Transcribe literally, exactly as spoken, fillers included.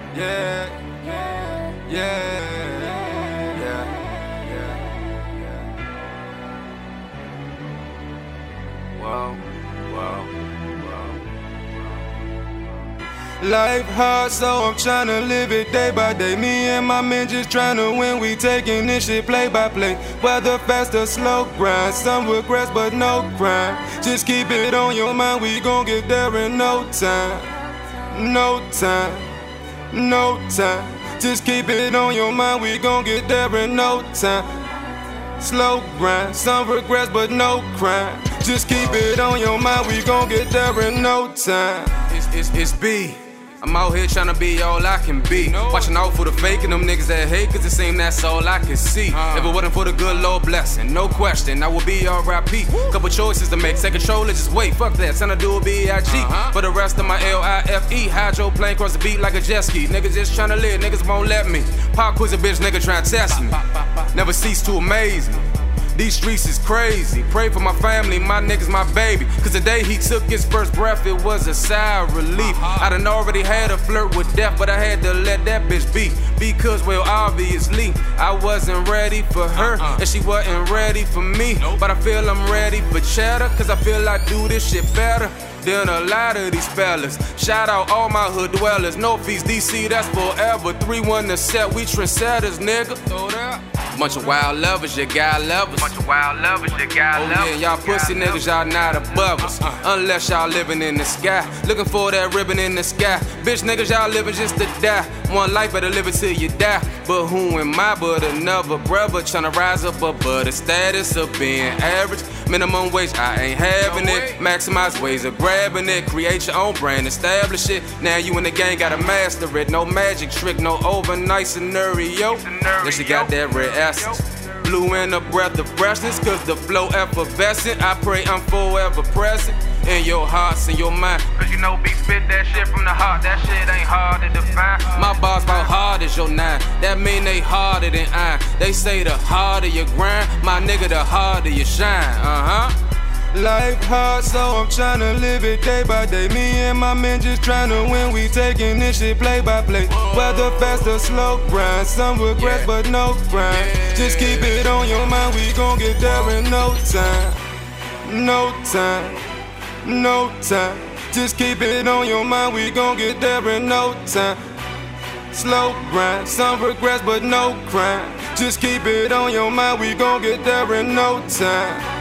Yeah, yeah, yeah, yeah, yeah. Whoa, whoa, whoa. Life hard, so I'm tryna live it day by day. Me and my men just tryna win, we taking this shit play by play. Whether fast or slow grind, some regrets but no crime. Just keep it on your mind, we gon' get there in no time. No time, no time. Just keep it on your mind, we gon' get there in no time. Slow grind, some regrets but no crime. Just keep it on your mind, we gon' get there in no time. It's, it's, it's B. I'm out here tryna be all I can be. Watching out for the fake and them niggas that hate, cause it seem that's all I can see. Uh. If it wasn't for the good Lord blessing, no question, I would be R I P. Couple choices to make, take control or just wait. Fuck that, time to do a B I G. Uh-huh. For the rest of my L I F E, hydroplane cross the beat like a jet ski. Niggas just tryna live, niggas won't let me. Pop quiz a bitch, nigga tryna test me. Never cease to amaze me. These streets is crazy. Pray for my family, my niggas, my baby. Cause the day he took his first breath, it was a sigh of relief. I done already had a flirt with death, but I had to let that bitch be. Because, well, obviously, I wasn't ready for her, and she wasn't ready for me. But I feel I'm ready for cheddar, cause I feel I do this shit better than a lot of these fellas. Shout out all my hood dwellers. Northeast D C, that's forever. three one the set, we trendsetters, nigga. Throw that. Bunch of wild lovers, you got lovers. Bunch of wild lovers, you got lovers. Oh yeah, y'all pussy niggas, y'all not above us. Unless y'all living in the sky, looking for that ribbon in the sky. Bitch niggas, y'all living just to die. One life, better live it till you die. But who am I but another brother tryna rise up above the status of being average? Minimum wage, I ain't having it. Maximize ways of grabbing it. Create your own brand, establish it. Now you in the game, gotta master it. No magic trick, no overnight scenario. Then she got that red essence. Blue and a breath of freshness, cause the flow effervescent. I pray I'm forever present in your hearts and your mind. Cause you know B spit that shit from the heart, that shit ain't hard to define. My bars about hard as your nine, that mean they harder than iron. They say the harder you grind, my nigga the harder you shine, uh-huh. Life hard, so I'm tryna live it day by day. Me and my men just tryna win, we taking this shit play by play. Whether fast or slow grind, some regrets but no crime. Just keep it on your mind, we gon' get there in no time. No time, no time. Just keep it on your mind, we gon' get there in no time. Slow grind, some regrets but no crime. Just keep it on your mind, we gon' get there in no time.